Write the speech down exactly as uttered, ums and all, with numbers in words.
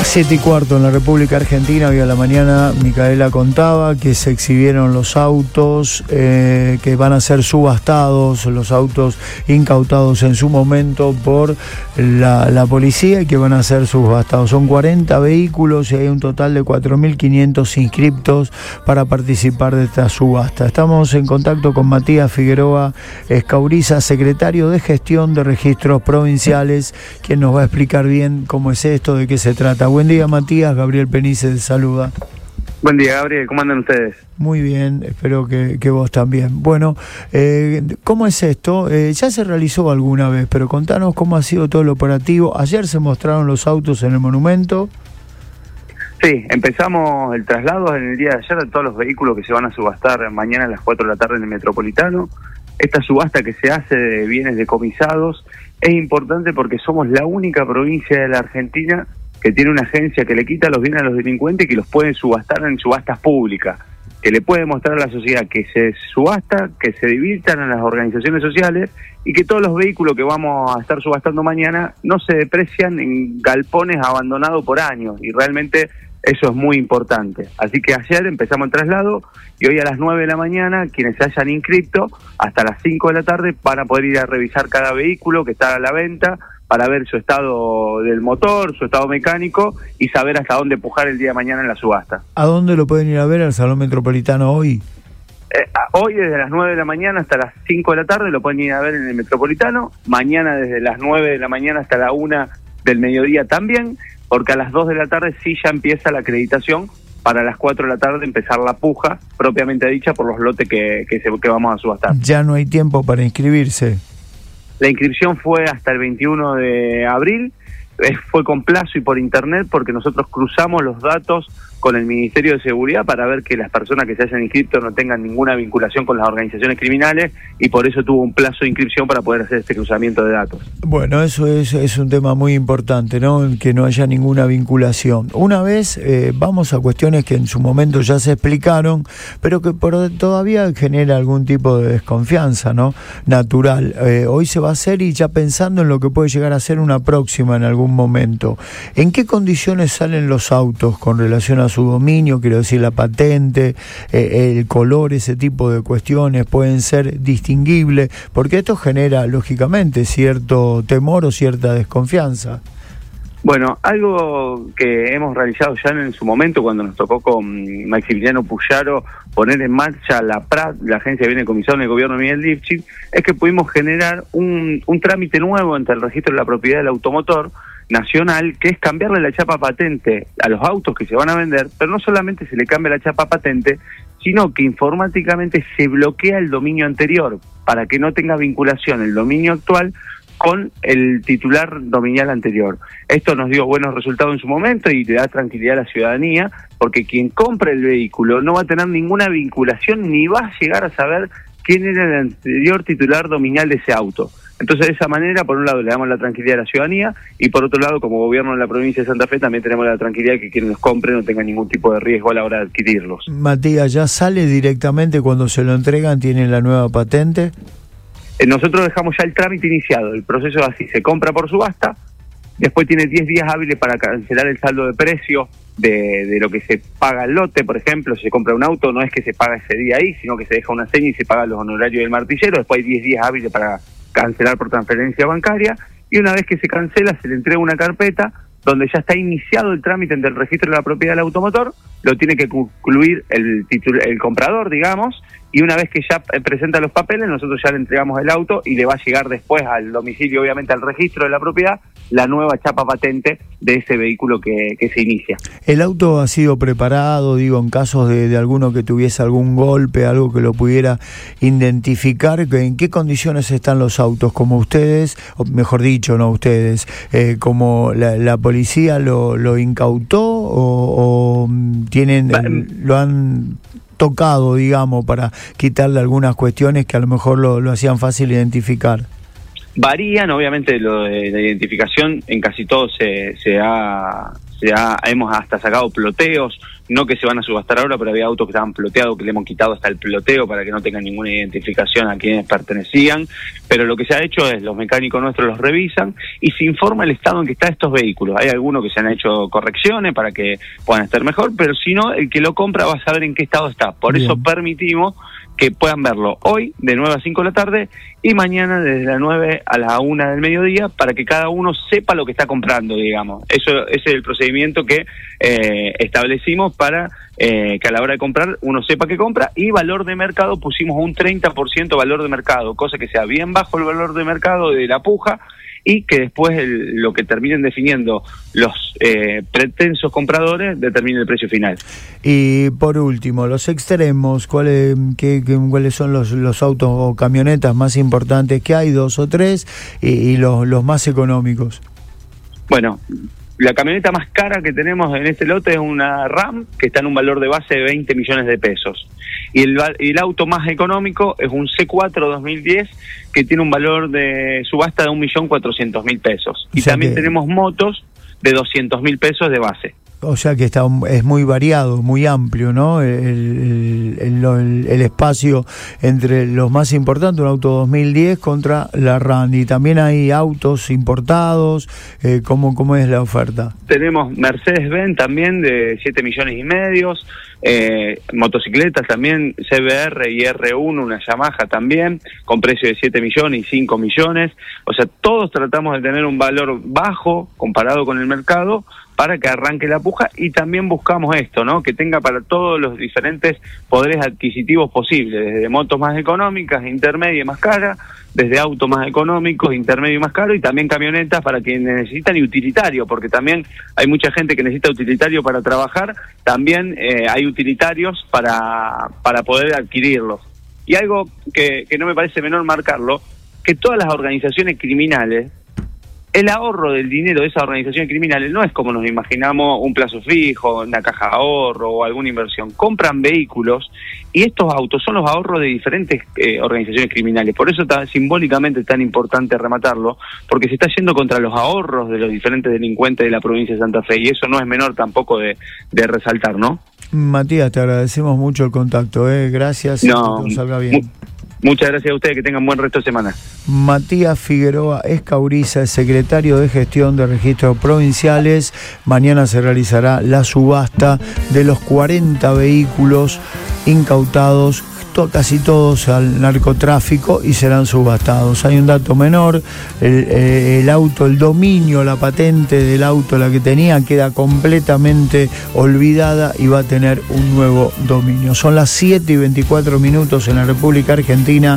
Siete y cuarto en la República Argentina. Hoy a la mañana Micaela contaba que se exhibieron los autos eh, que van a ser subastados, los autos incautados en su momento por la, la policía y que van a ser subastados. Son cuarenta vehículos y hay un total de cuatro mil quinientos inscriptos para participar de esta subasta. Estamos en contacto con Matías Figueroa Escauriza, secretario de Gestión de Registros Provinciales, quien nos va a explicar bien cómo es esto, de qué se trata. Buen día, Matías. Gabriel Penice te saluda. Buen día, Gabriel. ¿Cómo andan ustedes? Muy bien, espero que, que vos también. Bueno, eh, ¿cómo es esto? Eh, ya se realizó alguna vez, pero contanos cómo ha sido todo el operativo. Ayer se mostraron los autos en el monumento. Sí, empezamos el traslado en el día de ayer de todos los vehículos que se van a subastar mañana a las cuatro de la tarde en el Metropolitano. Esta subasta que se hace de bienes decomisados es importante porque somos la única provincia de la Argentina que tiene una agencia que le quita los bienes a los delincuentes y que los puede subastar en subastas públicas, que le puede mostrar a la sociedad que se subasta, que se dividan en las organizaciones sociales y que todos los vehículos que vamos a estar subastando mañana no se deprecian en galpones abandonados por años, y realmente eso es muy importante. Así que ayer empezamos el traslado y hoy a las nueve de la mañana quienes se hayan inscrito hasta las cinco de la tarde van a poder ir a revisar cada vehículo que está a la venta para ver su estado del motor, su estado mecánico y saber hasta dónde pujar el día de mañana en la subasta. ¿A dónde lo pueden ir a ver al Salón Metropolitano hoy? Eh, hoy desde las nueve de la mañana hasta las cinco de la tarde lo pueden ir a ver en el Metropolitano, mañana desde las nueve de la mañana hasta la una del mediodía también, porque a las dos de la tarde sí ya empieza la acreditación para las cuatro de la tarde empezar la puja propiamente dicha por los lotes que, que, se, que vamos a subastar. Ya no hay tiempo para inscribirse. La inscripción fue hasta el veintiuno de abril, eh, fue con plazo y por internet porque nosotros cruzamos los datos con el Ministerio de Seguridad para ver que las personas que se hayan inscrito no tengan ninguna vinculación con las organizaciones criminales y por eso tuvo un plazo de inscripción para poder hacer este cruzamiento de datos. Bueno, eso es, es un tema muy importante, ¿no? Que no haya ninguna vinculación. Una vez eh, vamos a cuestiones que en su momento ya se explicaron, pero que por, todavía genera algún tipo de desconfianza, ¿no? Natural. Eh, hoy se va a hacer y ya pensando en lo que puede llegar a ser una próxima en algún momento. ¿En qué condiciones salen los autos con relación a su dominio, quiero decir la patente, eh, el color, ese tipo de cuestiones pueden ser distinguibles? Porque esto genera lógicamente cierto temor o cierta desconfianza. Bueno, algo que hemos realizado ya en su momento cuando nos tocó con Maximiliano Puyaro poner en marcha la P R A, la Agencia de Bienes Decomisados en el gobierno de Miguel Lifchit, es que pudimos generar un, un trámite nuevo entre el registro de la propiedad del automotor nacional, que es cambiarle la chapa patente a los autos que se van a vender, pero no solamente se le cambia la chapa patente, sino que informáticamente se bloquea el dominio anterior para que no tenga vinculación el dominio actual con el titular dominial anterior. Esto nos dio buenos resultados en su momento y le da tranquilidad a la ciudadanía, porque quien compra el vehículo no va a tener ninguna vinculación ni va a llegar a saber quién era el anterior titular dominial de ese auto. Entonces, de esa manera, por un lado, le damos la tranquilidad a la ciudadanía y, por otro lado, como gobierno de la provincia de Santa Fe, también tenemos la tranquilidad de que quien los compre no tenga ningún tipo de riesgo a la hora de adquirirlos. Matías, ¿ya sale directamente cuando se lo entregan, tiene la nueva patente? Eh, nosotros dejamos ya el trámite iniciado, el proceso es así, se compra por subasta, después tiene diez días hábiles para cancelar el saldo de precio de, de lo que se paga el lote. Por ejemplo, si se compra un auto, no es que se paga ese día ahí, sino que se deja una seña y se paga los honorarios del martillero, después hay diez días hábiles para cancelar por transferencia bancaria, y una vez que se cancela se le entrega una carpeta donde ya está iniciado el trámite del registro de la propiedad del automotor, lo tiene que concluir el, titul- el comprador, digamos, y una vez que ya presenta los papeles, nosotros ya le entregamos el auto y le va a llegar después al domicilio, obviamente al registro de la propiedad, la nueva chapa patente de ese vehículo que, que se inicia. ¿El auto ha sido preparado, digo, en casos de, de alguno que tuviese algún golpe, algo que lo pudiera identificar? ¿En qué condiciones están los autos? Como ustedes, o mejor dicho, no ustedes, eh, como la, la policía lo, lo incautó o, o tienen, el, lo han tocado, digamos, para quitarle algunas cuestiones que a lo mejor lo, lo hacían fácil identificar? Varían, obviamente, lo de la identificación en casi todo se, se ha, se ha, hemos hasta sacado ploteos, no que se van a subastar ahora, pero había autos que estaban ploteados, que le hemos quitado hasta el ploteo para que no tengan ninguna identificación a quienes pertenecían, pero lo que se ha hecho es, los mecánicos nuestros los revisan y se informa el estado en que están estos vehículos. Hay algunos que se han hecho correcciones para que puedan estar mejor, pero si no, el que lo compra va a saber en qué estado está. Por Bien. Eso permitimos que puedan verlo hoy de nueve a cinco de la tarde y mañana desde las nueve a la una del mediodía, para que cada uno sepa lo que está comprando, digamos. Eso ese es el procedimiento que eh, establecimos para eh, que a la hora de comprar uno sepa qué compra, y valor de mercado pusimos un treinta por ciento valor de mercado, cosa que sea bien bajo el valor de mercado de la puja, y que después el, lo que terminen definiendo los eh, pretensos compradores determine el precio final. Y por último, los extremos, ¿cuáles, qué, qué, cuáles son los, los autos o camionetas más importantes que hay? Dos o tres, y, y los, los más económicos. Bueno, la camioneta más cara que tenemos en este lote es una RAM, que está en un valor de base de veinte millones de pesos. Y el, y el auto más económico es un C cuatro dos mil diez, que tiene un valor de subasta de un millón cuatrocientos mil pesos. Y o sea también que... tenemos motos de doscientos mil pesos de base. O sea que está es muy variado, muy amplio, ¿no? El, el, el, el espacio entre los más importantes, un auto dos mil diez contra la RAM. Y también hay autos importados. Eh, ¿cómo, ¿Cómo es la oferta? Tenemos Mercedes-Benz también de siete millones y medio. Eh, motocicletas también, C B R y R uno, una Yamaha también, con precio de siete millones y cinco millones. O sea, todos tratamos de tener un valor bajo comparado con el mercado para que arranque la puja, y también buscamos esto, ¿no? Que tenga para todos los diferentes poderes adquisitivos posibles, desde motos más económicas, intermedia y más cara, desde autos más económicos, intermedio y más caro, y también camionetas para quienes necesitan, y utilitario, porque también hay mucha gente que necesita utilitario para trabajar, también eh, hay utilitarios para, para poder adquirirlos. Y algo que, que no me parece menor marcarlo, que todas las organizaciones criminales, el ahorro del dinero de esas organizaciones criminales no es como nos imaginamos, un plazo fijo, una caja de ahorro o alguna inversión. Compran vehículos, y estos autos son los ahorros de diferentes eh, organizaciones criminales. Por eso está, simbólicamente es tan importante rematarlo, porque se está yendo contra los ahorros de los diferentes delincuentes de la provincia de Santa Fe, y eso no es menor tampoco de, de resaltar, ¿no? Matías, te agradecemos mucho el contacto, ¿eh? Gracias. No, que todo salga bien. Muchas gracias a ustedes, que tengan buen resto de semana. Matías Figueroa Escauriza, secretario de Gestión de Registros Provinciales. Mañana se realizará la subasta de los cuarenta vehículos incautados, to, casi todos al narcotráfico, y serán subastados. Hay un dato menor, el, el auto, el dominio, la patente del auto, la que tenía, queda completamente olvidada y va a tener un nuevo dominio. Son las siete y veinticuatro minutos en la República Argentina.